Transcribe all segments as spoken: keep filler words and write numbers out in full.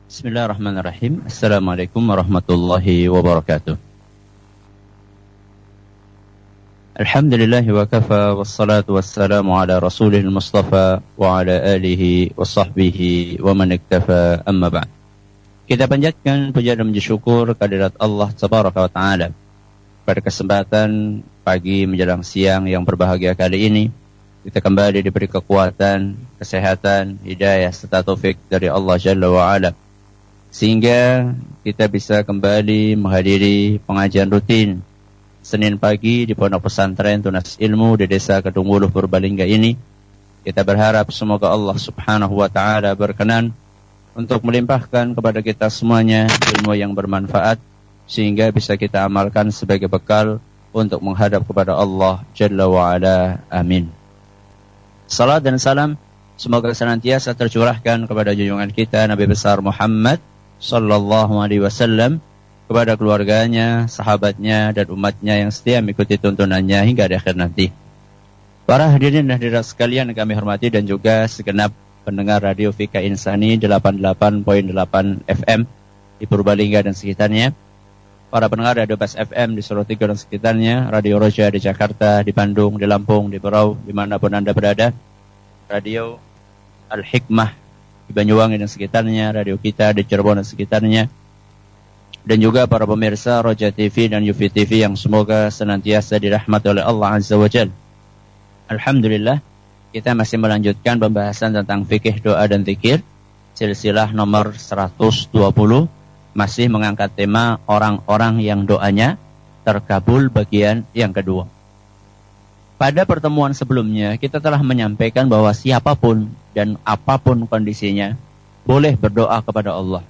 Bismillahirrahmanirrahim. Assalamualaikum warahmatullahi wabarakatuh. Alhamdulillahi wa kafa, wassalatu wassalamu ala rasulil mustafa wa ala alihi wa sahbihi wa man iktafa, amma ba'd. Kita panjatkan puja dan puji syukur kehadirat Allah tabaraka wa ta'ala. Pada kesempatan pagi menjelang siang yang berbahagia kali ini, kita kembali diberi kekuatan, kesehatan, hidayah serta taufik dari Allah Jalla wa Ala, sehingga kita bisa kembali menghadiri pengajian rutin Senin pagi di Pondok Pesantren Tunas Ilmu di Desa Kedungwuluh Purbalingga ini. Kita berharap semoga Allah Subhanahu wa taala berkenan untuk melimpahkan kepada kita semuanya ilmu yang bermanfaat, sehingga bisa kita amalkan sebagai bekal untuk menghadap kepada Allah Jalla wa Ala. Amin. Salat dan salam semoga senantiasa tercurahkan kepada junjungan kita Nabi besar Muhammad sallallahu alaihi wasallam, kepada keluarganya, sahabatnya, dan umatnya yang setia mengikuti tuntunannya hingga di akhir nanti. Para hadirin dan hadirat sekalian yang kami hormati, dan juga segenap pendengar Radio Fika Insani delapan puluh delapan koma delapan F M di Purbalingga dan sekitarnya, para pendengar Radio Bas F M di Solo Tiga dan sekitarnya, Radio Roja di Jakarta, di Bandung, di Lampung, di Berau, dimanapun Anda berada, Radio Al-Hikmah di Banyuwangi dan sekitarnya, radio kita di Cirebon dan sekitarnya, dan juga para pemirsa Roja T V dan U V T V yang semoga senantiasa dirahmati oleh Allah Azza wa Jalla. Alhamdulillah, kita masih melanjutkan pembahasan tentang fikih doa dan zikir, silsilah nomor seratus dua puluh, masih mengangkat tema orang-orang yang doanya terkabul bagian yang kedua. Pada pertemuan sebelumnya, kita telah menyampaikan bahwa siapapun dan apapun kondisinya boleh berdoa kepada Allah.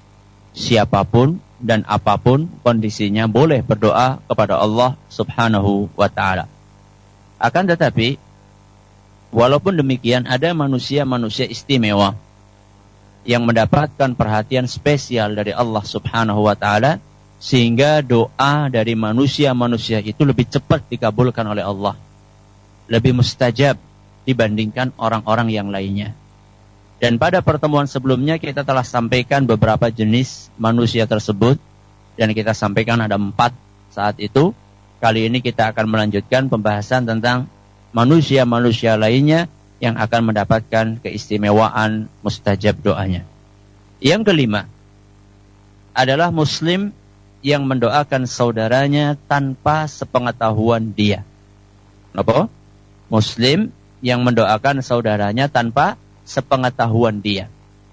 Siapapun dan apapun kondisinya boleh berdoa kepada Allah Subhanahu wa ta'ala. Akan tetapi, walaupun demikian, ada manusia-manusia istimewa yang mendapatkan perhatian spesial dari Allah Subhanahu wa ta'ala, sehingga doa dari manusia-manusia itu lebih cepat dikabulkan oleh Allah, lebih mustajab dibandingkan orang-orang yang lainnya. Dan pada pertemuan sebelumnya kita telah sampaikan beberapa jenis manusia tersebut, dan kita sampaikan ada empat saat itu. Kali ini kita akan melanjutkan pembahasan tentang manusia-manusia lainnya yang akan mendapatkan keistimewaan mustajab doanya. Yang kelima adalah muslim yang mendoakan saudaranya tanpa sepengetahuan dia. Apa? Muslim yang mendoakan saudaranya tanpa sepengetahuan dia,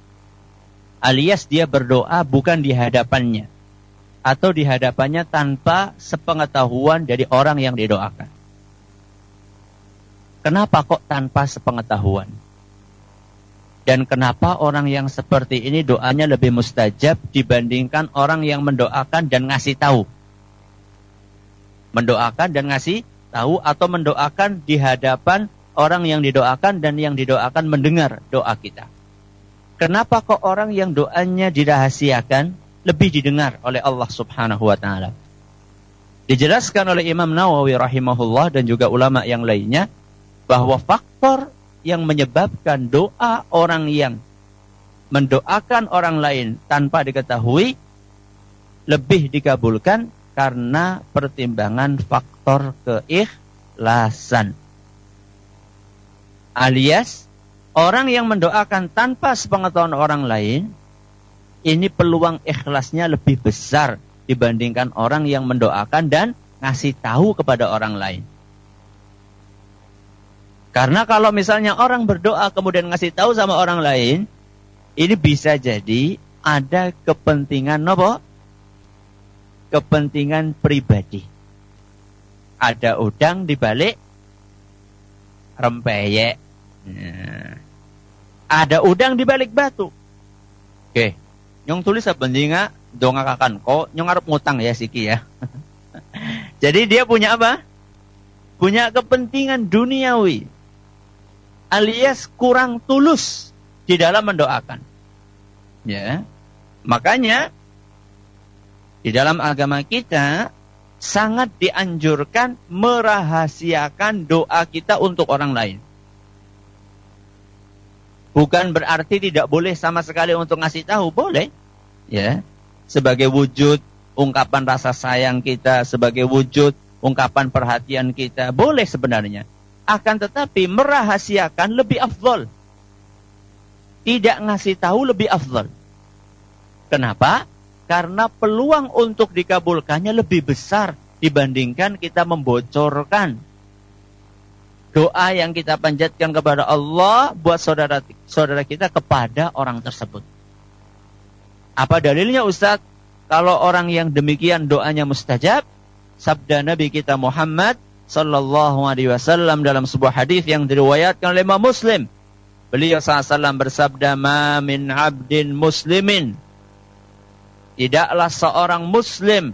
alias dia berdoa bukan di hadapannya, atau di hadapannya tanpa sepengetahuan dari orang yang didoakan. Kenapa kok tanpa sepengetahuan? Dan kenapa orang yang seperti ini doanya lebih mustajab dibandingkan orang yang mendoakan dan ngasih tahu? Mendoakan dan ngasih tahu, atau mendoakan di hadapan orang yang didoakan dan yang didoakan mendengar doa kita. Kenapa kok orang yang doanya dirahasiakan lebih didengar oleh Allah Subhanahu wa ta'ala? Dijelaskan oleh Imam Nawawi rahimahullah dan juga ulama yang lainnya, bahwa faktor yang menyebabkan doa orang yang mendoakan orang lain tanpa diketahui lebih dikabulkan karena pertimbangan faktor keikhlasan. Alias, orang yang mendoakan tanpa sepengetahuan orang lain, ini peluang ikhlasnya lebih besar dibandingkan orang yang mendoakan dan ngasih tahu kepada orang lain. Karena kalau misalnya orang berdoa kemudian ngasih tahu sama orang lain, ini bisa jadi ada kepentingan apa? Kepentingan pribadi. Ada udang di balik rempeyek. Nah, ada udang di balik batu. Oke, nyong tulis sebenarnya dongakakan kok nyong arep ngutang ya siki ya. Jadi dia punya apa? Punya kepentingan duniawi, alias kurang tulus di dalam mendoakan. Ya, makanya di dalam agama kita sangat dianjurkan merahasiakan doa kita untuk orang lain. Bukan berarti tidak boleh sama sekali untuk ngasih tahu, boleh. Ya. Sebagai wujud ungkapan rasa sayang kita, sebagai wujud ungkapan perhatian kita, boleh sebenarnya. Akan tetapi merahasiakan lebih afdal. Tidak ngasih tahu lebih afdal. Kenapa? Karena peluang untuk dikabulkannya lebih besar dibandingkan kita membocorkan doa yang kita panjatkan kepada Allah buat saudara saudara kita kepada orang tersebut. Apa dalilnya Ustaz? Kalau orang yang demikian doanya mustajab, sabda Nabi kita Muhammad sallallahu alaihi wasallam dalam sebuah hadis yang diriwayatkan oleh Imam Muslim. Beliau sallallahu alaihi wasallam bersabda, "Ma min 'abdin muslimin." Tidaklah seorang muslim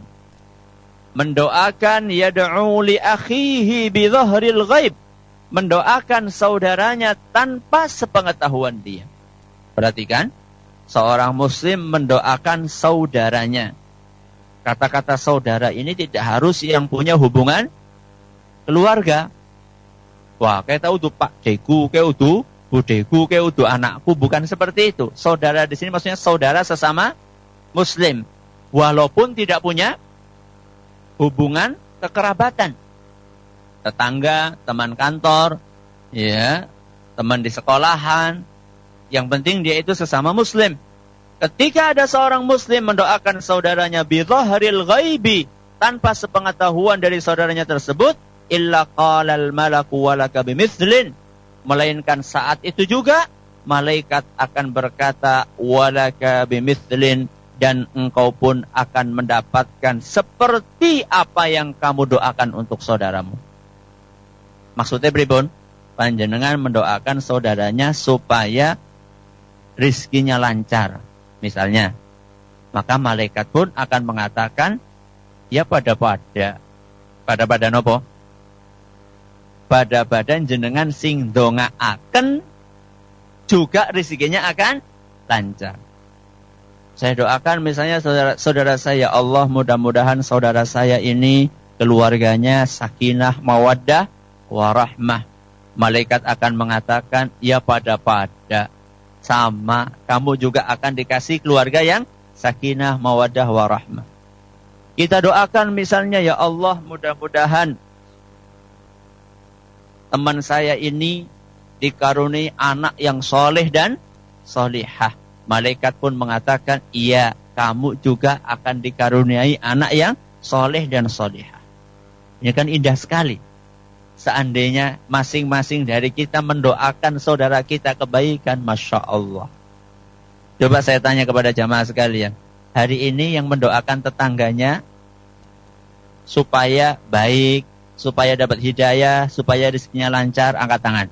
mendoakan yad'u li akhihi bi dhahril ghaib, mendoakan saudaranya tanpa sepengetahuan dia. Perhatikan, seorang muslim mendoakan saudaranya. Kata-kata saudara ini tidak harus yang punya hubungan keluarga. Wah, kayak tahu tuh Pak Deku, kayak udah budeku, kayak udah anakku, bukan seperti itu. Saudara di sini maksudnya saudara sesama muslim, walaupun tidak punya hubungan kekerabatan. Tetangga, teman kantor, ya, teman di sekolahan. Yang penting dia itu sesama muslim. Ketika ada seorang muslim mendoakan saudaranya bi dhahril ghaibi, tanpa sepengetahuan dari saudaranya tersebut, illa qalal malaku walaka bimithlin, melainkan saat itu juga malaikat akan berkata walaka bimithlin, dan engkau pun akan mendapatkan seperti apa yang kamu doakan untuk saudaramu. Maksudnya pripun? Panjenengan mendoakan saudaranya supaya rizkinya lancar, misalnya. Maka malaikat pun akan mengatakan, ya pada-pada. Pada-pada nopo? Pada badan jenengan sing dongaaken juga rizkinya akan lancar. Saya doakan misalnya saudara, saudara saya, Allah mudah-mudahan saudara saya ini keluarganya sakinah, mawaddah, warahmah. Malaikat akan mengatakan, ya pada-pada. Sama, kamu juga akan dikasih keluarga yang sakinah, mawaddah, warahmah. Kita doakan misalnya, ya Allah mudah-mudahan teman saya ini dikaruniai anak yang soleh dan solihah. Malaikat pun mengatakan, iya, kamu juga akan dikaruniai anak yang soleh dan solihah. Ini kan indah sekali. Seandainya masing-masing dari kita mendoakan saudara kita kebaikan, Masya Allah. Coba saya tanya kepada jamaah sekalian. Hari ini yang mendoakan tetangganya supaya baik, supaya dapat hidayah, supaya rezekinya lancar, angkat tangan.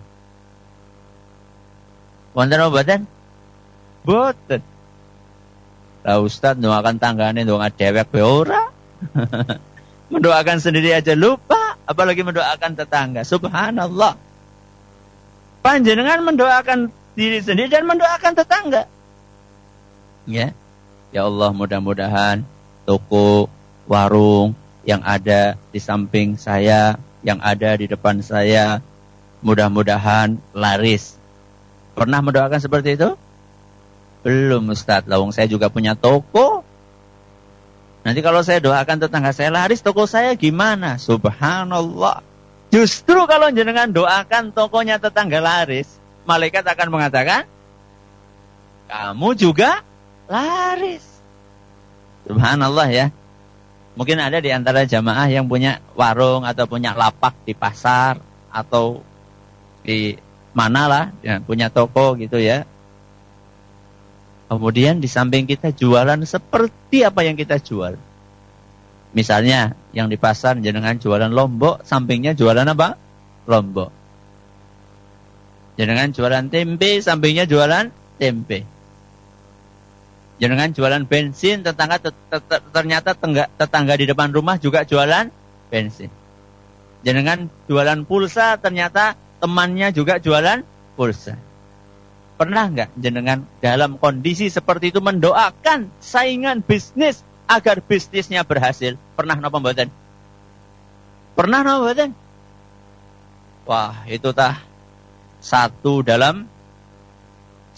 Wonten obaten? Boten. Lah Ustaz doakan tanggane doa dewek be ora. Mendoakan sendiri aja lupa, apalagi mendoakan tetangga. Subhanallah. Panjenengan mendoakan diri sendiri dan mendoakan tetangga. Ya. Ya Allah, mudah-mudahan toko, warung yang ada di samping saya, yang ada di depan saya, mudah-mudahan laris. Pernah mendoakan seperti itu? Belum Ustaz, lawang saya juga punya toko. Nanti kalau saya doakan tetangga saya laris, toko saya gimana? Subhanallah. Justru kalau jenengan doakan tokonya tetangga laris, malaikat akan mengatakan, kamu juga laris. Subhanallah ya. Mungkin ada di antara jamaah yang punya warung atau punya lapak di pasar atau di mana lah, ya, punya toko gitu ya. Kemudian di samping kita jualan seperti apa yang kita jual. Misalnya yang di pasar jenengan jualan lombok, sampingnya jualan apa? Lombok. Jenengan jualan tempe, sampingnya jualan tempe. Jenengan jualan bensin, tetangga ternyata tetangga di depan rumah juga jualan bensin. Jenengan jualan pulsa, ternyata temannya juga jualan pulsa. Pernah enggak jenengan dalam kondisi seperti itu mendoakan saingan bisnis agar bisnisnya berhasil? Pernah napa mboten? Pernah napa mboten? Wah, itu tah satu dalam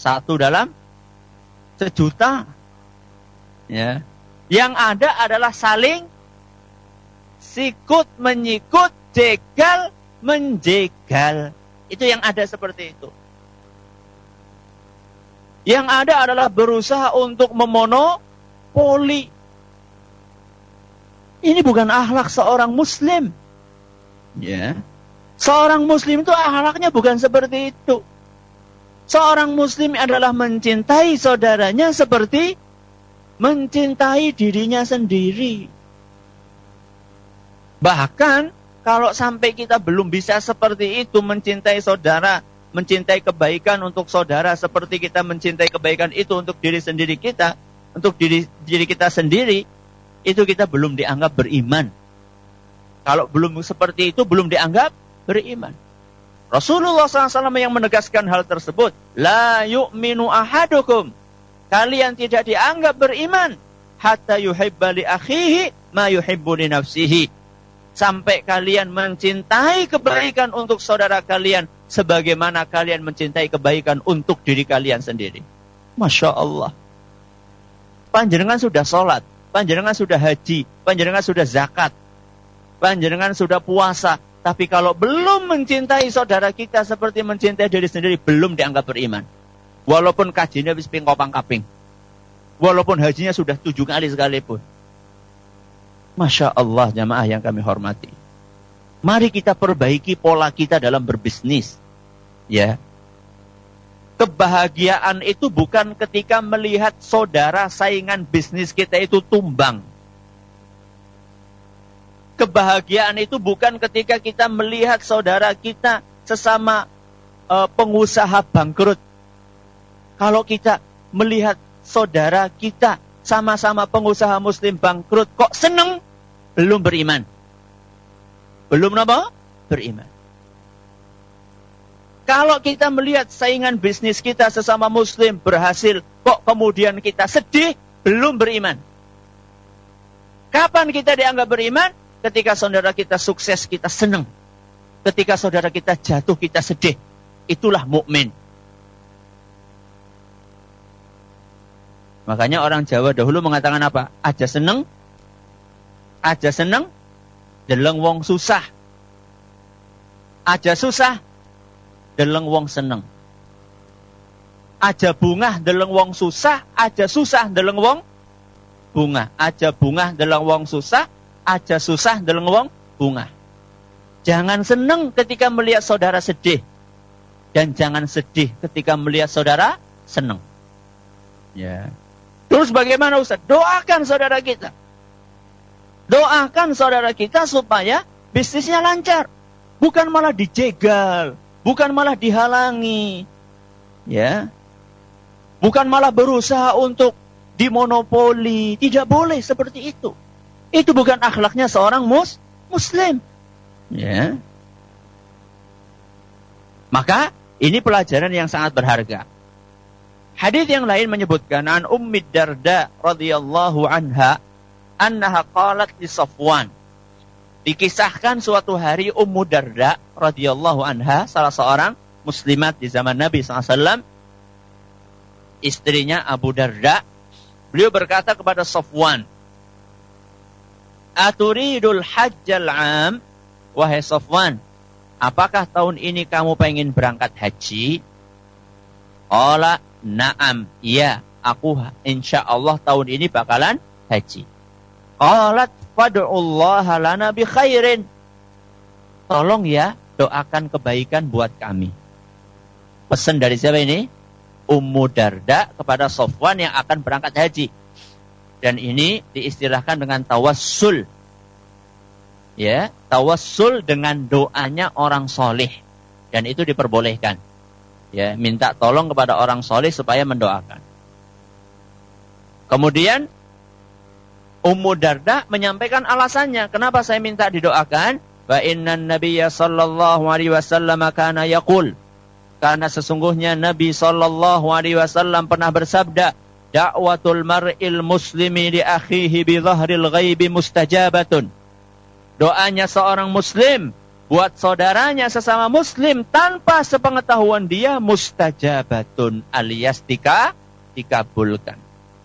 Satu dalam sejuta. Ya. Yang ada adalah saling sikut menyikut, jegal menjegal. Itu yang ada seperti itu. Yang ada adalah berusaha untuk memonopoli. Ini bukan akhlak seorang muslim. Ya. Seorang muslim itu akhlaknya bukan seperti itu. Seorang muslim adalah mencintai saudaranya seperti mencintai dirinya sendiri. Bahkan kalau sampai kita belum bisa seperti itu, mencintai saudara, mencintai kebaikan untuk saudara seperti kita mencintai kebaikan itu untuk diri sendiri kita, untuk diri, diri kita sendiri, itu kita belum dianggap beriman. Kalau belum seperti itu, belum dianggap beriman. Rasulullah shallallahu alaihi wasallam yang menegaskan hal tersebut. La yu'minu ahadukum. Kalian tidak dianggap beriman. Hatta yuhibba li akhihi ma yuhibbu li nafsihi. Sampai kalian mencintai kebaikan untuk saudara kalian. Sebagaimana kalian mencintai kebaikan untuk diri kalian sendiri. Masya Allah. Panjenengan sudah sholat. Panjenengan sudah haji, panjenengan sudah zakat, panjenengan sudah puasa. Tapi kalau belum mencintai saudara kita seperti mencintai diri sendiri, belum dianggap beriman. Walaupun kajinya habis pingkopang kaping. Walaupun hajinya sudah tujuh kali sekalipun. Masya Allah jamaah yang kami hormati. Mari kita perbaiki pola kita dalam berbisnis. Ya. Kebahagiaan itu bukan ketika melihat saudara saingan bisnis kita itu tumbang. Kebahagiaan itu bukan ketika kita melihat saudara kita sesama uh, pengusaha bangkrut. Kalau kita melihat saudara kita sama-sama pengusaha muslim bangkrut, kok seneng? Belum beriman. Belum apa? Beriman. Kalau kita melihat saingan bisnis kita sesama muslim berhasil, kok kemudian kita sedih, belum beriman. Kapan kita dianggap beriman? Ketika saudara kita sukses, kita senang. Ketika saudara kita jatuh, kita sedih. Itulah mukmin. Makanya orang Jawa dahulu mengatakan apa? Aja seneng, aja seneng, deleng wong susah. Aja susah, deleng wong seneng. Aja bungah deleng wong susah, aja susah deleng wong bungah. Aja bungah deleng wong susah, aja susah deleng wong bungah. Jangan seneng ketika melihat saudara sedih. Dan jangan sedih ketika melihat saudara seneng. Ya. Terus bagaimana Ustaz? Doakan saudara kita. Doakan saudara kita supaya bisnisnya lancar. Bukan malah dijegal. Bukan malah dihalangi. Ya. Bukan malah berusaha untuk dimonopoli. Tidak boleh seperti itu. Itu bukan akhlaknya seorang mus, muslim. Ya. Maka ini pelajaran yang sangat berharga. Hadis yang lain menyebutkan an Ummi Darda radhiyallahu anha annaha qalat li Safwan. Dikisahkan suatu hari Ummu Darda radhiyallahu anha, salah seorang muslimat di zaman Nabi sallallahu alaihi wasallam, istrinya Abu Darda, beliau berkata kepada Safwan, "Aturidul hajjal 'am?" Wahai Safwan, apakah tahun ini kamu pengen berangkat haji? Qala na'am, iya, aku insyaallah tahun ini bakalan haji. Qalat fad'ullaha lana bi khairin. Tolong ya, doakan kebaikan buat kami. Pesan dari siapa ini? Ummu Darda kepada Safwan yang akan berangkat haji. Dan ini diistilahkan dengan tawassul. Ya, tawassul dengan doanya orang soleh. Dan itu diperbolehkan. Ya, minta tolong kepada orang soleh supaya mendoakan. Kemudian Ummu Darda menyampaikan alasannya. Kenapa saya minta didoakan? Wa innan nabiyya sallallahu alaihi wasallam kana yaqul. Karena sesungguhnya Nabi sallallahu alaihi wasallam pernah bersabda, da'watul mar'il muslimi li akhihi bi dhahril ghaibi mustajabatun. Doanya seorang muslim buat saudaranya sesama muslim tanpa sepengetahuan dia mustajabatun alias tika, dikabulkan.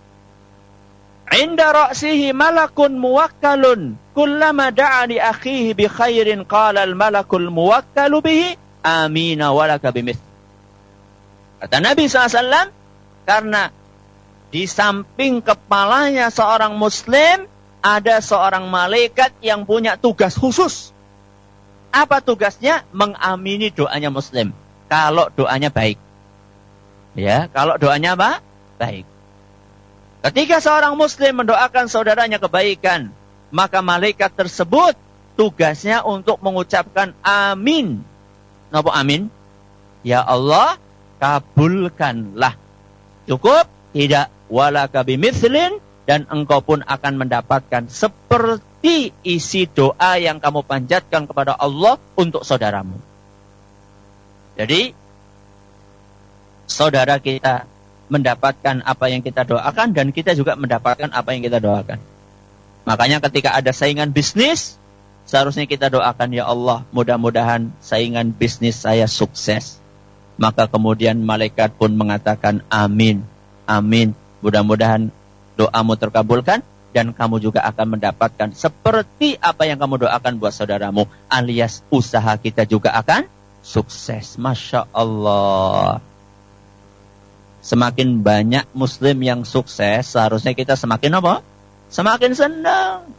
Inda ra'sihi malakun muwakkalun kullama da'a li akhihi bi khairin qala al malakul muwakkalu bihi amina walaka bimith. Kata Nabi shallallahu alaihi wasallam, karena di samping kepalanya seorang muslim ada seorang malaikat yang punya tugas khusus. Apa tugasnya? Mengamini doanya muslim. Kalau doanya baik. Ya, kalau doanya apa? Baik. Ketika seorang muslim mendoakan saudaranya kebaikan, maka malaikat tersebut tugasnya untuk mengucapkan amin. Napa amin? Ya Allah, kabulkanlah. Cukup? Tidak. Walaka bimithlin, dan engkau pun akan mendapatkan seperti isi doa yang kamu panjatkan kepada Allah untuk saudaramu. Jadi, saudara kita mendapatkan apa yang kita doakan, dan kita juga mendapatkan apa yang kita doakan. Makanya ketika ada saingan bisnis, seharusnya kita doakan, ya Allah, mudah-mudahan saingan bisnis saya sukses. Maka kemudian malaikat pun mengatakan amin, amin. Mudah-mudahan doamu terkabulkan, dan kamu juga akan mendapatkan seperti apa yang kamu doakan buat saudaramu, alias usaha kita juga akan sukses. Masya Allah. Semakin banyak muslim yang sukses, seharusnya kita semakin apa? Semakin senang.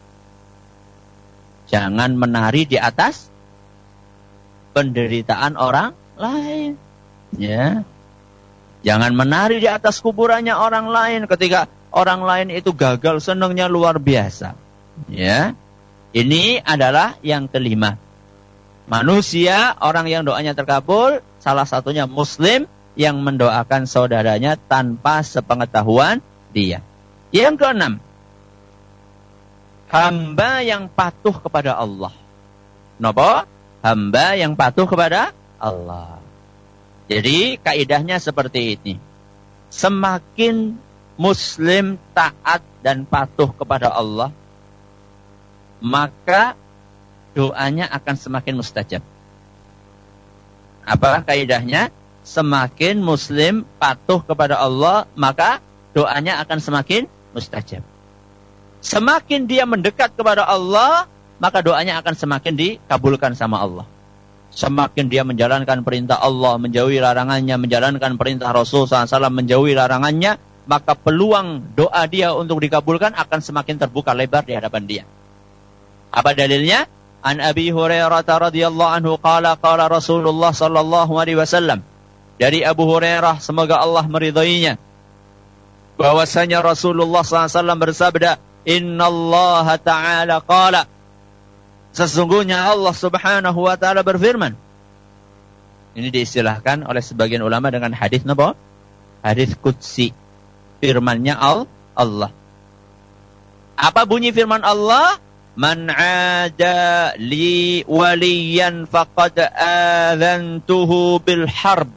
Jangan menari di atas penderitaan orang lain. Ya. Jangan menari di atas kuburannya orang lain ketika orang lain itu gagal, senangnya luar biasa. Ya. Ini adalah yang kelima. Manusia, orang yang doanya terkabul, salah satunya muslim yang mendoakan saudaranya tanpa sepengetahuan dia. Yang keenam, hamba yang patuh kepada Allah. Napa? Hamba yang patuh kepada Allah. Jadi kaidahnya seperti ini. Semakin muslim taat dan patuh kepada Allah, maka doanya akan semakin mustajab. Apa kaidahnya? Semakin muslim patuh kepada Allah, maka doanya akan semakin mustajab. Semakin dia mendekat kepada Allah, maka doanya akan semakin dikabulkan sama Allah. Semakin dia menjalankan perintah Allah, menjauhi larangannya, menjalankan perintah Rasul shallallahu alaihi wasallam, menjauhi larangannya, maka peluang doa dia untuk dikabulkan akan semakin terbuka lebar di hadapan dia. Apa dalilnya? An Abi Hurairah radhiyallahu anhu qala qala Rasulullah sallallahu alaihi wasallam. Dari Abu Hurairah, semoga Allah meridhoinya, bahwasanya Rasulullah shallallahu alaihi wasallam bersabda, Innallaha ta'ala qala, sesungguhnya Allah subhanahu wa ta'ala berfirman. Ini diistilahkan oleh sebagian ulama dengan hadis apa? Hadis qudsi. Firmannya Allah. Apa bunyi firman Allah? Man 'ada li waliyan faqad adzantuhu bil harb.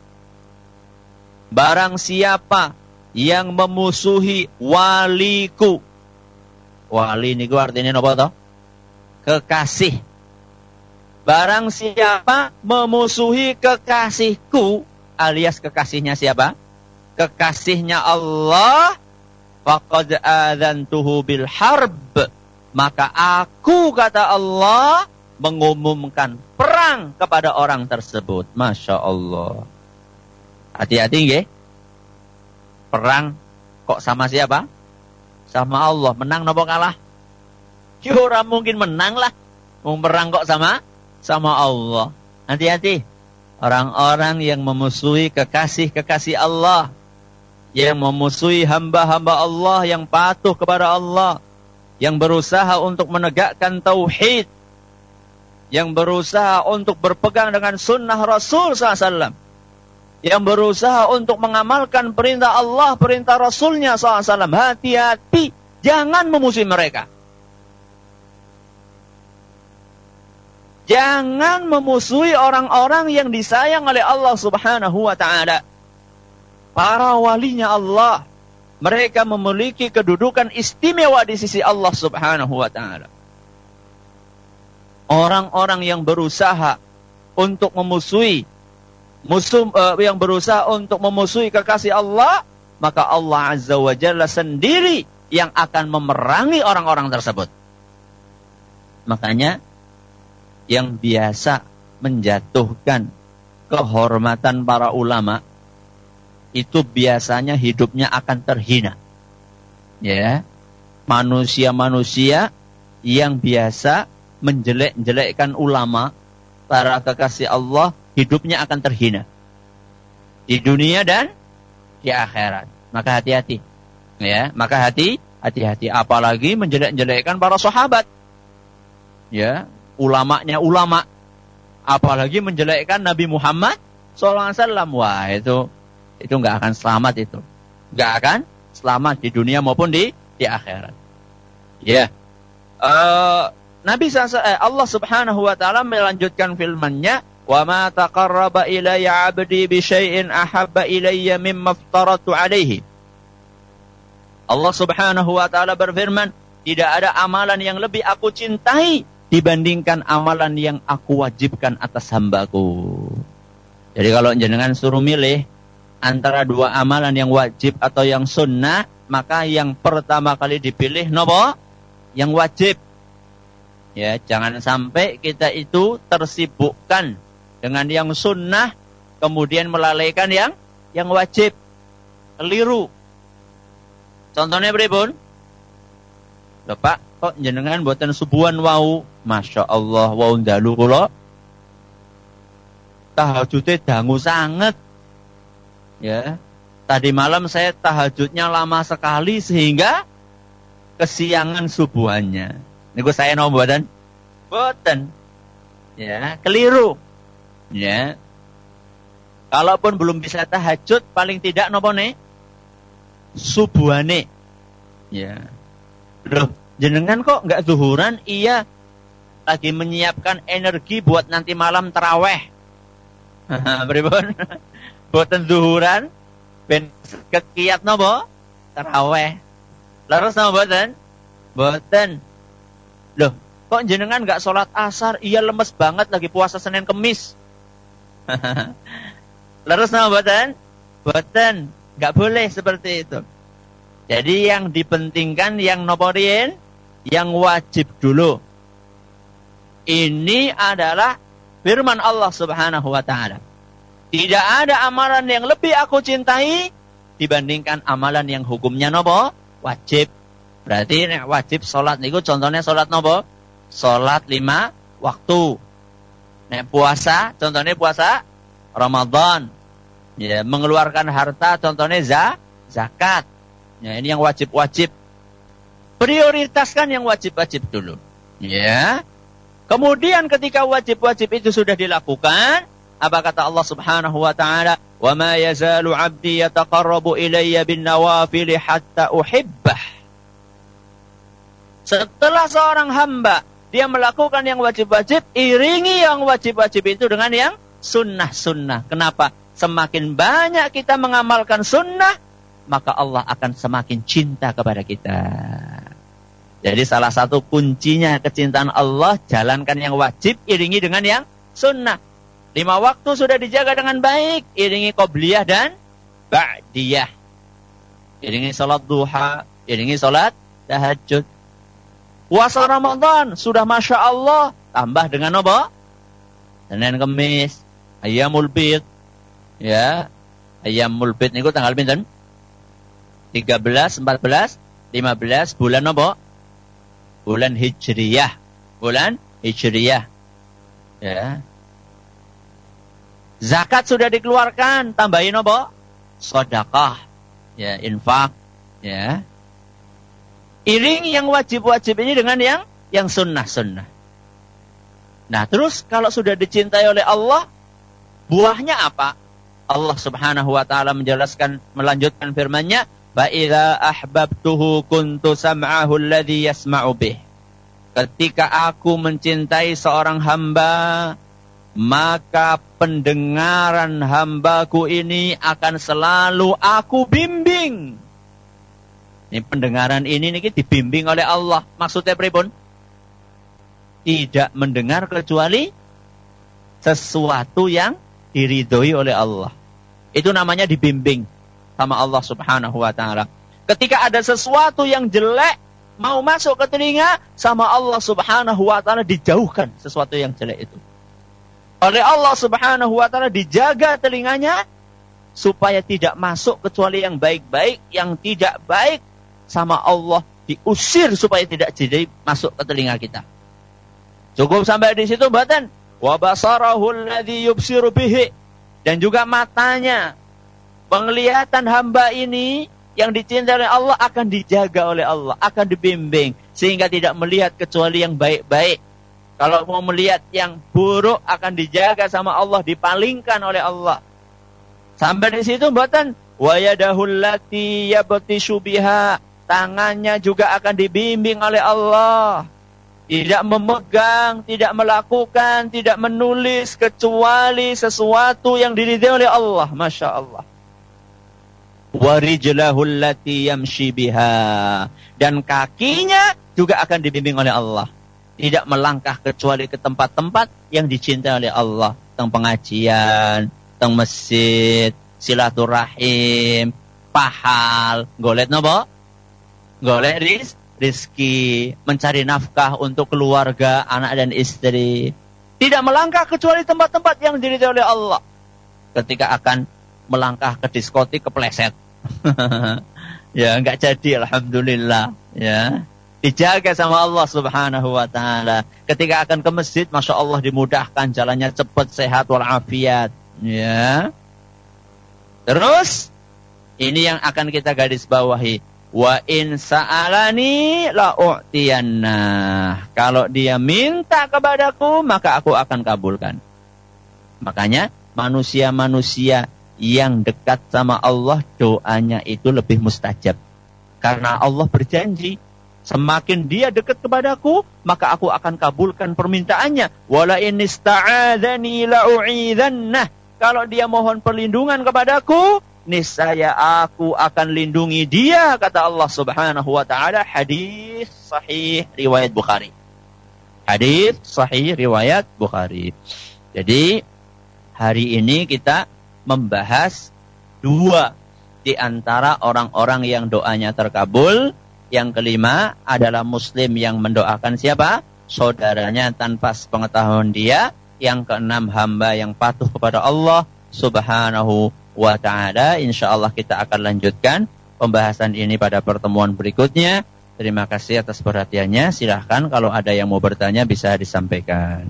Barang siapa yang memusuhi waliku. Wali niku artinya apa toh? Kekasih. Barang siapa memusuhi kekasihku, alias kekasihnya siapa? Kekasihnya Allah, faqad adzantuhu bil harb, maka aku, kata Allah, mengumumkan perang kepada orang tersebut. Masya Allah. Hati-hati nggih. Perang kok sama siapa? Sama Allah. Menang napa kalah? Ya ora mungkin menang lah. Mau perang kok sama sama Allah. Hati-hati. Orang-orang yang memusuhi kekasih-kekasih Allah, yang memusuhi hamba-hamba Allah yang patuh kepada Allah, yang berusaha untuk menegakkan tauhid, yang berusaha untuk berpegang dengan sunnah Rasul sallallahu alaihi wasallam, yang berusaha untuk mengamalkan perintah Allah, perintah Rasulnya sallallahu alaihi wasallam. Hati-hati, jangan memusuhi mereka. Jangan memusuhi orang-orang yang disayang oleh Allah subhanahu wa ta'ala. Para walinya Allah, mereka memiliki kedudukan istimewa di sisi Allah subhanahu wa ta'ala. orang-orang yang berusaha untuk memusuhi musuh uh, yang berusaha untuk memusuhi kekasih Allah, maka Allah Azza wa Jalla sendiri yang akan memerangi orang-orang tersebut. Makanya yang biasa menjatuhkan kehormatan para ulama itu biasanya hidupnya akan terhina. Ya, manusia-manusia yang biasa menjelek-jelekkan ulama, para kekasih Allah, hidupnya akan terhina di dunia dan di akhirat. Maka hati-hati, ya. Maka hati, hati-hati. Apalagi menjelek-jelekkan para sahabat, ya. Ulamanya ulama, apalagi menjelekkan Nabi Muhammad Sallallahu Alaihi Wasallam. Wah, itu itu nggak akan selamat itu, nggak akan selamat di dunia maupun di di akhirat. Ya. Uh, Nabi Allah Subhanahu wa taala melanjutkan firman-Nya, "Wa ma taqarraba ilayya 'abdi bi syai'in ahabba ilayya mimma aftaratu 'alaihi." Allah Subhanahu wa taala berfirman, tidak ada amalan yang lebih aku cintai dibandingkan amalan yang aku wajibkan atas hambaku. Jadi kalau jenengan suruh milih antara dua amalan yang wajib atau yang sunnah, maka yang pertama kali dipilih nopo? Yang wajib. Ya, jangan sampai kita itu tersibukkan dengan yang sunnah, kemudian melalaikan yang yang wajib. Keliru. Contohnya pripun? Lho Pak, kok jenengan mboten subuhan wau? Masya Allah, wau ndalu kula tahajudnya dangu sangat. Ya, tadi malam saya tahajudnya lama sekali sehingga kesiangan subuhannya. Niku saya nopo mboten? Mboten. Ya, keliru. Ya. Kalaupun belum bisa tahajud, paling tidak nopo ne? Subuhane. Ya. Loh, jenengan kok enggak zuhuran? Iya, lagi menyiapkan energi buat nanti malam tarawih. Pripun? Boten zuhuran ben kekiat nopo? Tarawih. Laras nopo mboten? Mboten. Loh, kok jenengan enggak sholat asar? Iya, lemes banget lagi puasa Senin Kemis. Laras nopo mboten? Mboten. Enggak boleh seperti itu. Jadi yang dipentingkan yang nopo riyen? Yang wajib dulu. Ini adalah firman Allah Subhanahu wa taala. Tidak ada amalan yang lebih aku cintai dibandingkan amalan yang hukumnya nopo? Wajib. Berarti nek wajib salat niku contohnya salat nopo? Salat lima waktu. Nek puasa contohnya puasa Ramadan. Ya, mengeluarkan harta contohnya za, zakat. Ya, ini yang wajib-wajib. Prioritaskan yang wajib-wajib dulu. Ya. Kemudian ketika wajib-wajib itu sudah dilakukan, apa kata Allah Subhanahu wa taala? "Wa ma yazalu 'abdi yataqarrabu ilayya bin nawafil hatta uhibbah." Setelah seorang hamba dia melakukan yang wajib-wajib, iringi yang wajib-wajib itu dengan yang sunnah-sunnah. Kenapa? Semakin banyak kita mengamalkan sunnah, maka Allah akan semakin cinta kepada kita. Jadi salah satu kuncinya kecintaan Allah, jalankan yang wajib, iringi dengan yang sunnah. Lima waktu sudah dijaga dengan baik, iringi qobliyah dan ba'diyah. Iringi salat duha, iringi salat tahajud. Puasa Ramadan sudah Masya Allah, tambah dengan apa? Senin Kemis, Ayyamul Bid. Ya, Ayyamul Bid niku tanggal pinten? tiga belas, empat belas, lima belas bulan apa? Bulan Hijriyah. Bulan Hijriyah. Ya. Zakat sudah dikeluarkan, tambahin apa? Sedekah. Ya, infak. Ya. Iring yang wajib-wajib ini dengan yang yang sunnah-sunnah. Nah, terus kalau sudah dicintai oleh Allah, buahnya apa? Allah Subhanahu wa taala menjelaskan, melanjutkan firman-Nya, "Fa idza ahbabtuhu kuntu sam'ahu alladhi yasma'u bih." Ketika aku mencintai seorang hamba, maka pendengaran hambaku ini akan selalu aku bimbing. Ini pendengaran ini niki dibimbing oleh Allah. Maksudnya pripun? tidak mendengar kecuali sesuatu yang diridhoi oleh Allah. Itu namanya dibimbing sama Allah Subhanahu wa taala. Ketika ada sesuatu yang jelek mau masuk ke telinga, sama Allah Subhanahu wa taala dijauhkan sesuatu yang jelek itu. Oleh Allah Subhanahu wa taala dijaga telinganya supaya tidak masuk kecuali yang baik-baik, yang tidak baik sama Allah diusir supaya tidak jadi masuk ke telinga kita. Cukup sampai di situ, mboten? Wa basarahu alladhi yubsiru bihi, dan juga matanya, penglihatan hamba ini yang dicintai oleh Allah akan dijaga oleh Allah, akan dibimbing sehingga tidak melihat kecuali yang baik-baik. Kalau mau melihat yang buruk akan dijaga sama Allah, dipalingkan oleh Allah. Sampai di situ mboten? Wa yadahul lati yabtishu biha, tangannya juga akan dibimbing oleh Allah. Tidak memegang, tidak melakukan, tidak menulis kecuali sesuatu yang diridhai oleh Allah. Masya Allah. Wa rijlahul lati yamshi biha, dan kakinya juga akan dibimbing oleh Allah. Tidak melangkah kecuali ke tempat-tempat yang dicintai oleh Allah. Tentang pengajian, tentang masjid, silaturahim, pahal, golet nopo? Golet ris, rizki, mencari nafkah untuk keluarga, anak dan istri. Tidak melangkah kecuali tempat-tempat yang diridhai oleh Allah. Ketika akan melangkah ke diskotik, kepleset. Ya, enggak jadi, alhamdulillah. Ya, dijaga sama Allah Subhanahu wa taala. Ketika akan ke masjid, masya Allah dimudahkan, jalannya cepat, sehat walafiat. Ya. Terus ini yang akan kita garis bawahi. Wa in sa'alani la u'tiyanna. Kalau dia minta kepadaku, maka aku akan kabulkan. Makanya manusia-manusia yang dekat sama Allah, doanya itu lebih mustajab. Karena Allah berjanji, semakin dia dekat kepadaku, maka aku akan kabulkan permintaannya. Wala in ista'adzani la u'idhanna. Kalau dia mohon perlindungan kepadaku, niscaya aku akan lindungi dia, kata Allah Subhanahu wa taala. Hadis sahih riwayat Bukhari. Hadis sahih riwayat Bukhari. Jadi hari ini kita membahas dua di antara orang-orang yang doanya terkabul. Yang kelima adalah muslim yang mendoakan siapa? Saudaranya tanpa sepengetahuan dia. Yang keenam, hamba yang patuh kepada Allah Subhanahu wa ta'ala. InsyaAllah kita akan lanjutkan pembahasan ini pada pertemuan berikutnya. Terima kasih atas perhatiannya. Silahkan kalau ada yang mau bertanya bisa disampaikan.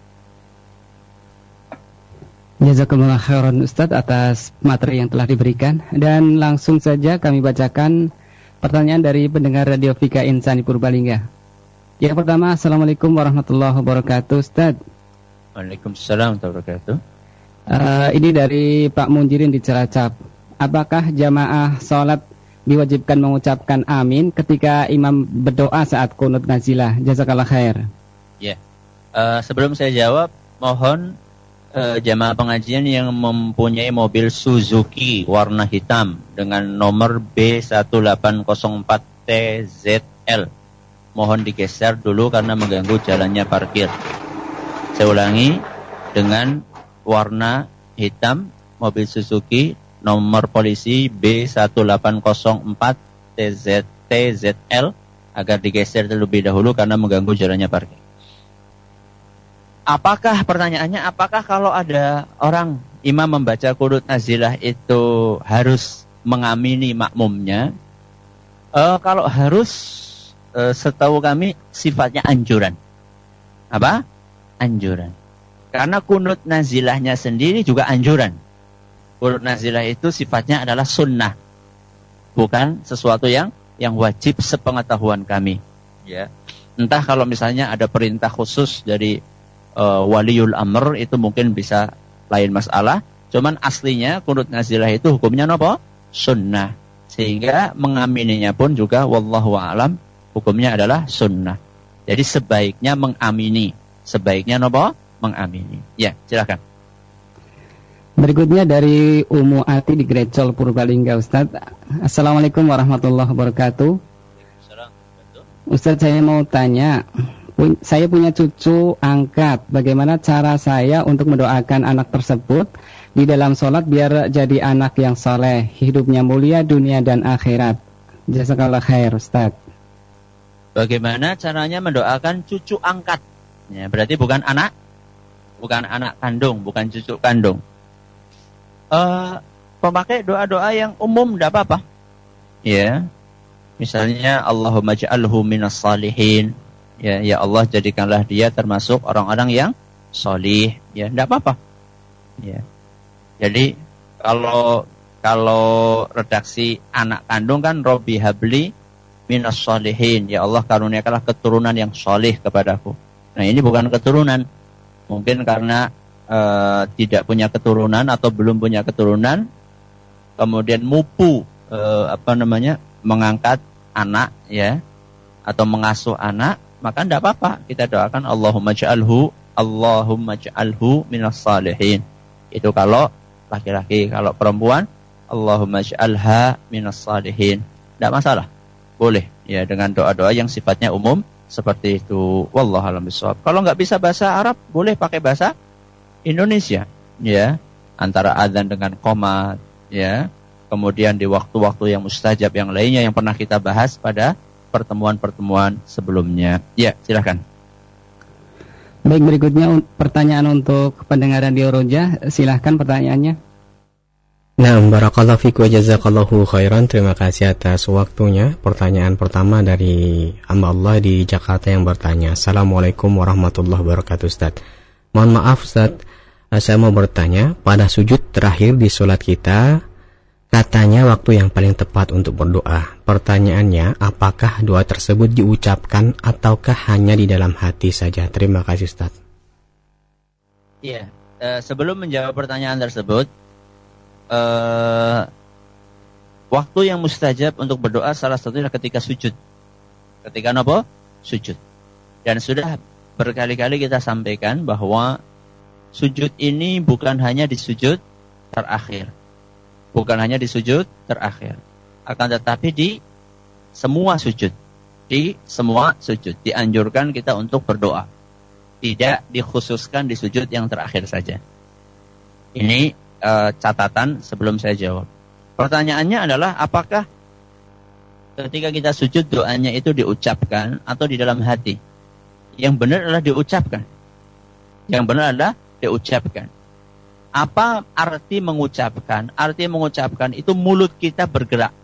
Jazakumullah khairan Ustaz atas materi yang telah diberikan. Dan langsung saja kami bacakan pertanyaan dari pendengar Radio Fika Insani Purbalingga. Yang pertama, Assalamualaikum warahmatullahi wabarakatuh Ustaz. Waalaikumsalam warahmatullahi wabarakatuh. Uh, ini dari Pak Munjirin di Cilacap. Apakah jamaah sholat diwajibkan mengucapkan amin ketika imam berdoa saat qunut nazilah? Jazakallah khair. Ya, yeah. uh, sebelum saya jawab, mohon uh, jamaah pengajian yang mempunyai mobil Suzuki warna hitam dengan nomor B satu delapan nol empat T Z L, mohon digeser dulu karena mengganggu jalannya parkir. Saya ulangi, dengan warna hitam, mobil Suzuki, nomor polisi B satu delapan nol empat T Z L, agar digeser terlebih dahulu karena mengganggu jalannya parkir. Apakah, pertanyaannya, apakah kalau ada orang imam membaca qunut nazilah itu harus mengamini makmumnya? Uh, kalau harus, uh, setahu kami sifatnya anjuran. Apa? Anjuran. Karena qunut nazilahnya sendiri juga anjuran. Qunut nazilah itu sifatnya adalah sunnah, bukan sesuatu yang yang wajib sepengetahuan kami. Ya, entah kalau misalnya ada perintah khusus dari uh, waliul amr itu mungkin bisa lain masalah. Cuman aslinya qunut nazilah itu hukumnya apa? Sunnah. Sehingga mengamininya pun juga wallahu a'lam hukumnya adalah sunnah. Jadi sebaiknya mengamini. Sebaiknya apa? Mengamini. Ya, silakan. Berikutnya dari Umu Ati di Grecol Purbalingga Ustaz. Assalamualaikum warahmatullahi wabarakatuh. Ustaz, saya mau tanya, pu- saya punya cucu angkat. Bagaimana cara saya untuk mendoakan anak tersebut di dalam sholat biar jadi anak yang soleh, hidupnya mulia dunia dan akhirat? Jazakallah khair, Ustaz. Bagaimana caranya mendoakan cucu angkat? Ya, berarti bukan anak, bukan anak kandung, bukan cucu kandung. Uh, pemakai doa-doa yang umum tidak apa-apa. Ya, misalnya Allahumma ja'alhu minas salihin. Ya, ya Allah jadikanlah dia termasuk orang-orang yang solih. Ya, tidak apa-apa. Ya, jadi kalau kalau redaksi anak kandung kan Robbi habli minas salihin. Ya Allah karuniakanlah keturunan yang solih kepadaku. Nah ini bukan keturunan. Mungkin karena uh, tidak punya keturunan atau belum punya keturunan, kemudian mupu uh, apa namanya mengangkat anak ya atau mengasuh anak, maka tidak apa-apa kita doakan Allahumma ja'alhu Allahumma ja'alhu minas salihin. Itu kalau laki-laki. Kalau perempuan Allahumma ja'alha minas salihin, tidak masalah, boleh ya dengan doa-doa yang sifatnya umum seperti itu. Wallahu a'lam bishawab. Kalau nggak bisa bahasa Arab, boleh pakai bahasa Indonesia ya, antara adzan dengan qomat ya. Kemudian di waktu-waktu yang mustajab yang lainnya yang pernah kita bahas pada pertemuan-pertemuan sebelumnya. Ya, silakan. Baik, berikutnya pertanyaan untuk pendengar Radio Roja. Silahkan pertanyaannya. Nah, barakallahu fiku wa jazakallahu khairan. Terima kasih atas waktunya. Pertanyaan pertama dari hamba Allah di Jakarta yang bertanya, Assalamualaikum warahmatullahi wabarakatuh, Ustaz. Mohon maaf, Ustaz, saya mau bertanya, pada sujud terakhir di sholat kita, katanya waktu yang paling tepat untuk berdoa. Pertanyaannya, apakah doa tersebut diucapkan ataukah hanya di dalam hati saja? Terima kasih, Ustaz. Iya, uh, sebelum menjawab pertanyaan tersebut, uh, waktu yang mustajab untuk berdoa salah satunya ketika sujud. Ketika apa? Sujud. Dan sudah berkali-kali kita sampaikan bahwa sujud ini bukan hanya di sujud terakhir. Bukan hanya di sujud terakhir, akan tetapi di semua sujud. Di semua sujud dianjurkan kita untuk berdoa. Tidak dikhususkan di sujud yang terakhir saja. Ini uh, catatan sebelum saya jawab. Pertanyaannya adalah apakah ketika kita sujud doanya itu diucapkan atau di dalam hati? Yang benar adalah diucapkan. Yang benar adalah diucapkan. Apa arti mengucapkan? Arti mengucapkan itu mulut kita bergerak.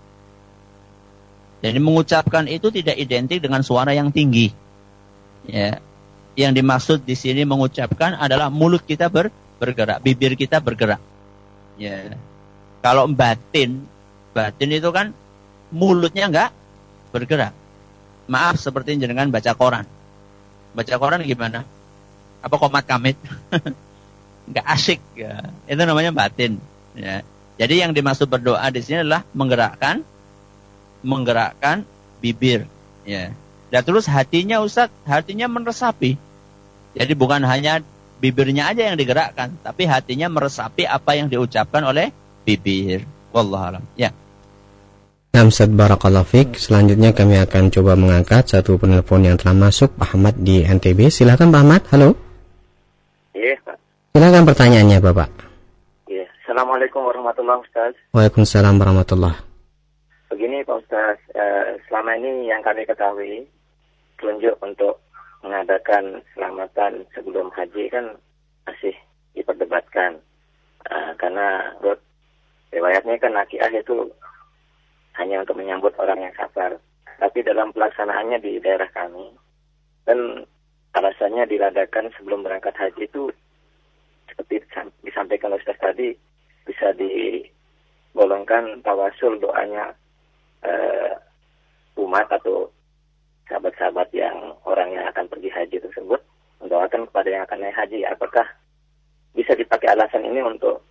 Jadi mengucapkan itu tidak identik dengan suara yang tinggi. Ya. Yang dimaksud di sini mengucapkan adalah mulut kita ber, bergerak, bibir kita bergerak. Ya. Kalau batin, batin itu kan mulutnya enggak bergerak. Maaf seperti jenengan baca koran. Baca koran gimana? Apa komat kamit? Nggak asik ya. Itu namanya batin ya. Jadi yang dimaksud berdoa di sini adalah menggerakkan menggerakkan bibir ya. Dan terus hatinya Ustaz, hatinya meresapi. Jadi bukan hanya bibirnya aja yang digerakkan, tapi hatinya meresapi apa yang diucapkan oleh bibir. Wallahu a'lam. Ya. Nah, Ustaz, barakallahu fik. Selanjutnya kami akan coba mengangkat satu penelpon yang telah masuk, Pak Ahmad di N T B. Silakan Pak Ahmad. Halo. Iya, Pak. Silakan pertanyaannya, Bapak. Iya. Assalamualaikum warahmatullahi wabarakatuh. Waalaikumsalam warahmatullahi. Begini Pak Ustaz, eh, selama ini yang kami ketahui, telunjuk untuk mengadakan selamatan sebelum haji kan masih diperdebatkan. Eh, karena menurut riwayatnya kan akiah itu hanya untuk menyambut orang yang safar. Tapi dalam pelaksanaannya di daerah kami, dan alasannya diradakan sebelum berangkat haji itu, seperti disampaikan Ustaz tadi, bisa digolongkan tawasul doanya uh, umat atau sahabat-sahabat yang orang yang akan pergi haji tersebut, mendoakan kepada yang akan naik haji. Apakah bisa dipakai alasan ini untuk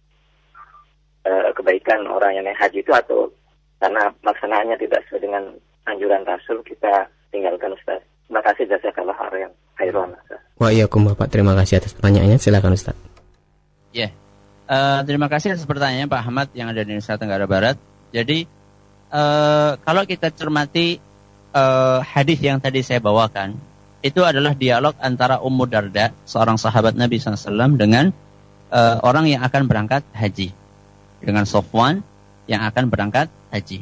uh, kebaikan orang yang naik haji itu, atau karena pelaksanaannya tidak sesuai dengan anjuran Rasul, kita tinggalkan Ustaz? Terima kasih, jazakallah khairan. Waalaikumsalam Bapak, terima kasih atas pertanyaannya. Silakan Ustaz. Ya, yeah. uh, terima kasih atas pertanyaannya Pak Ahmad yang ada di Nusa Tenggara Barat. Jadi uh, kalau kita cermati uh, hadis yang tadi saya bawakan, itu adalah dialog antara Ummu Darda, seorang sahabat Nabi shallallahu alaihi wasallam, dengan uh, orang yang akan berangkat haji, dengan Safwan yang akan berangkat haji.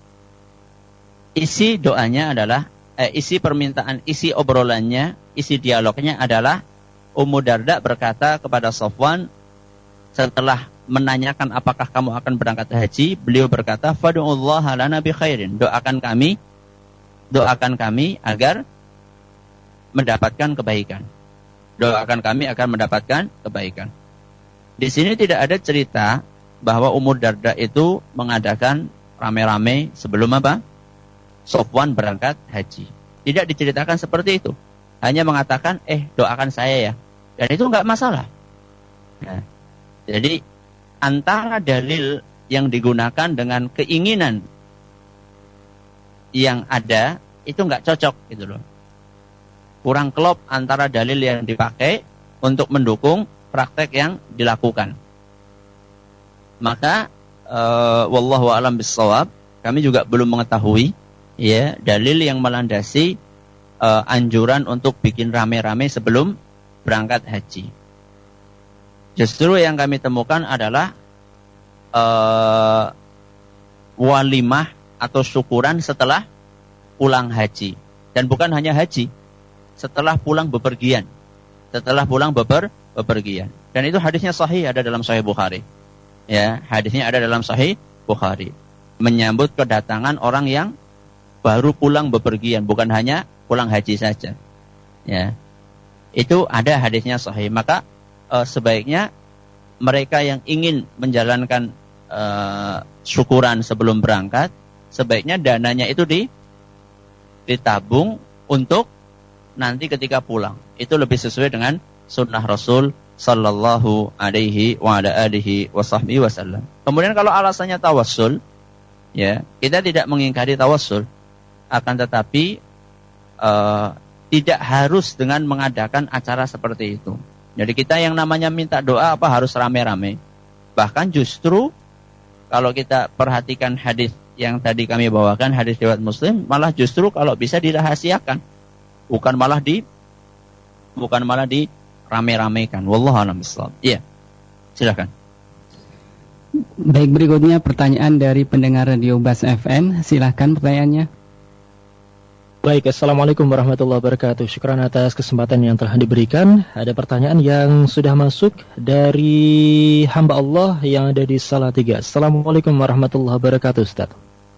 Isi doanya adalah, eh, isi permintaan, isi obrolannya, isi dialognya adalah Ummu Darda berkata kepada Safwan setelah menanyakan apakah kamu akan berangkat haji, beliau berkata, "Fad'ullaha lana bi khairin." Doakan kami, doakan kami agar mendapatkan kebaikan. Doakan kami akan mendapatkan kebaikan. Di sini tidak ada cerita bahwa Ummu Darda itu mengadakan rame-rame sebelum apa? Safwan berangkat haji. Tidak diceritakan seperti itu. Hanya mengatakan, eh doakan saya ya. Dan itu enggak masalah. Nah, jadi antara dalil yang digunakan dengan keinginan yang ada itu enggak cocok gitu loh. Kurang klop antara dalil yang dipakai untuk mendukung praktek yang dilakukan. Maka uh, wallahu a'lam bissawab, kami juga belum mengetahui ya dalil yang melandasi uh, anjuran untuk bikin rame-rame sebelum berangkat haji. Justru yang kami temukan adalah uh, walimah atau syukuran setelah pulang haji. Dan bukan hanya haji, setelah pulang bepergian. Setelah pulang beper, bepergian. Dan itu hadisnya sahih, ada dalam Sahih Bukhari. Ya, hadisnya ada dalam Sahih Bukhari. Menyambut kedatangan orang yang baru pulang bepergian, bukan hanya pulang haji saja. Ya. Itu ada hadisnya sahih. Maka e, sebaiknya mereka yang ingin menjalankan e, syukuran sebelum berangkat, sebaiknya dananya itu di ditabung untuk nanti ketika pulang. Itu lebih sesuai dengan sunnah Rasul sallallahu alaihi wa ala alihi wa sahbihi wasallam. Kemudian kalau alasannya tawassul, ya, kita tidak mengingkari tawassul, akan tetapi uh, tidak harus dengan mengadakan acara seperti itu. Jadi kita yang namanya minta doa apa harus rame-rame. Bahkan justru kalau kita perhatikan hadis yang tadi kami bawakan, hadis riwayat Muslim, malah justru kalau bisa dirahasiakan, bukan malah di bukan malah di rame-ramekan. Wallahu a'lam bishawab. Iya. Silakan. Baik, berikutnya pertanyaan dari pendengar Radio Bas F M. Silakan pertanyaannya. Baik, assalamualaikum warahmatullahi wabarakatuh. Syukran atas kesempatan yang telah diberikan. Ada pertanyaan yang sudah masuk dari hamba Allah yang ada di Salatiga. Assalamualaikum warahmatullahi wabarakatuh, Ustaz.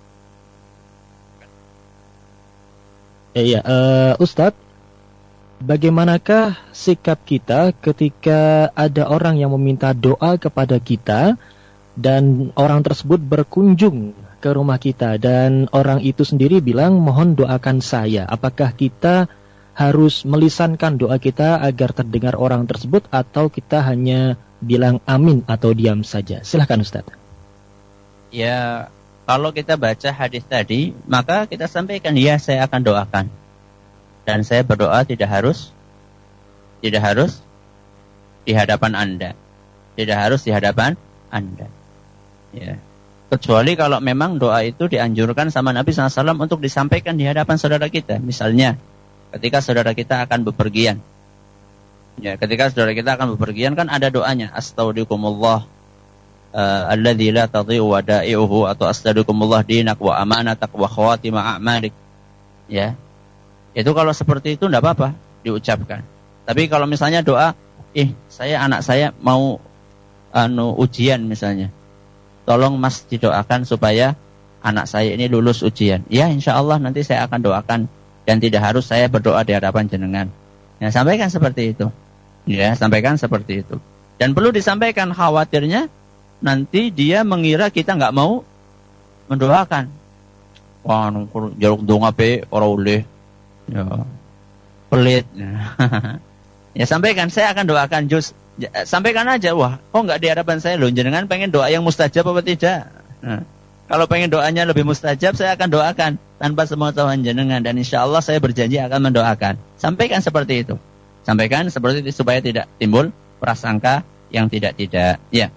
Eh, ya, uh, Ustaz, bagaimanakah sikap kita ketika ada orang yang meminta doa kepada kita dan orang tersebut berkunjung ke rumah kita dan orang itu sendiri bilang mohon doakan saya? Apakah kita harus melisankan doa kita agar terdengar orang tersebut atau kita hanya bilang amin atau diam saja? Silahkan Ustaz. Ya, kalau kita baca hadis tadi, maka kita sampaikan ya saya akan doakan. Dan saya berdoa tidak harus tidak harus di hadapan Anda. Tidak harus di hadapan Anda. Ya. Kecuali kalau memang doa itu dianjurkan sama Nabi shallallahu alaihi wasallam untuk disampaikan di hadapan saudara kita. Misalnya, ketika saudara kita akan bepergian. Ya, ketika saudara kita akan bepergian kan ada doanya. Astaudikumullah uh, alladzi la tadhi'u wada'i'uhu, atau astaudikumullah dinak wa amanatak wa khawatima a'malik. Ya. Itu kalau seperti itu tidak apa-apa diucapkan. Tapi kalau misalnya doa, ih saya anak saya mau anu ujian misalnya, tolong mas didoakan supaya anak saya ini lulus ujian. Ya insya Allah nanti saya akan doakan dan tidak harus saya berdoa di hadapan jenengan. Ya sampaikan seperti itu. Ya sampaikan seperti itu. Dan perlu disampaikan, khawatirnya nanti dia mengira kita nggak mau mendoakan. Wah nungkur jaruk donga pe ora oleh. Ya pelit. Ya sampaikan, saya akan doakan jus. Sampaikan aja, wah kok nggak di hadapan saya loh, jenengan pengen doa yang mustajab apa tidak? Nah, kalau pengen doanya lebih mustajab, saya akan doakan tanpa sepengetahuan jenengan, dan insya Allah saya berjanji akan mendoakan. Sampaikan seperti itu, sampaikan seperti itu supaya tidak timbul prasangka yang tidak-tidak. Ya.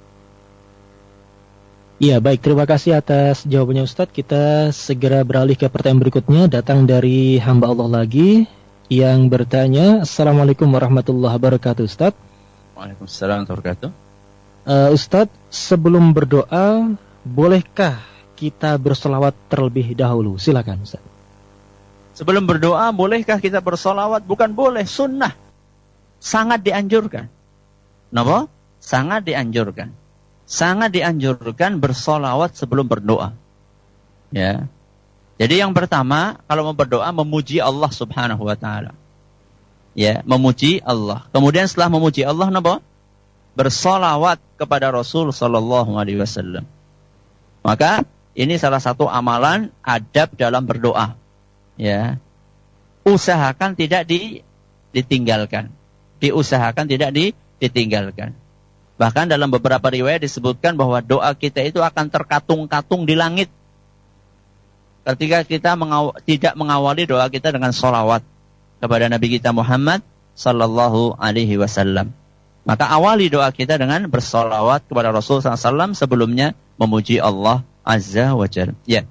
Iya, baik, terima kasih atas jawabannya Ustadz. Kita segera beralih ke pertanyaan berikutnya, datang dari hamba Allah lagi yang bertanya, Assalamualaikum warahmatullahi wabarakatuh, Ustaz. Waalaikumsalam warahmatullahi wabarakatuh. Uh, Ustaz, sebelum berdoa, bolehkah kita bersolawat terlebih dahulu? Silakan, Ustaz. Sebelum berdoa, bolehkah kita bersolawat? Bukan boleh, sunnah. Sangat dianjurkan. Kenapa? Sangat dianjurkan. Sangat dianjurkan bersolawat sebelum berdoa. Ya. Jadi yang pertama, kalau mau berdoa, memuji Allah subhanahu wa ta'ala. Ya, memuji Allah. Kemudian setelah memuji Allah, kenapa? Bersolawat kepada Rasul sallallahu alaihi wasallam. Maka ini salah satu amalan adab dalam berdoa. Ya, usahakan tidak di, ditinggalkan. Diusahakan tidak di, ditinggalkan. Bahkan dalam beberapa riwayat disebutkan bahwa doa kita itu akan terkatung-katung di langit. Ketika kita mengaw- tidak mengawali doa kita dengan solawat kepada Nabi kita Muhammad sallallahu alaihi wasallam. Maka awali doa kita dengan bersolawat kepada Rasul sallallahu alaihi wasallam sebelumnya memuji Allah Azza wa Jalla. Ya.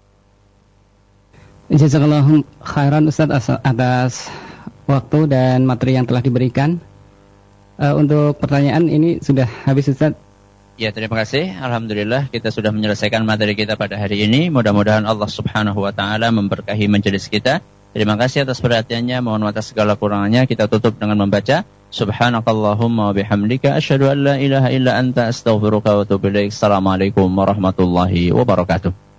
Jazakallahu khairan Ustaz atas waktu dan materi yang telah diberikan. Uh, untuk pertanyaan ini sudah habis, Ustaz. Ya, terima kasih. Alhamdulillah kita sudah menyelesaikan materi kita pada hari ini. Mudah-mudahan Allah Subhanahu wa taala memberkahi majelis kita. Terima kasih atas perhatiannya. Mohon atas segala kurangannya. Kita tutup dengan membaca Subhanakallahumma wa bihamdika asyhadu an la ilaha illa anta astaghfiruka wa atubu ilaik. Assalamualaikum warahmatullahi wabarakatuh.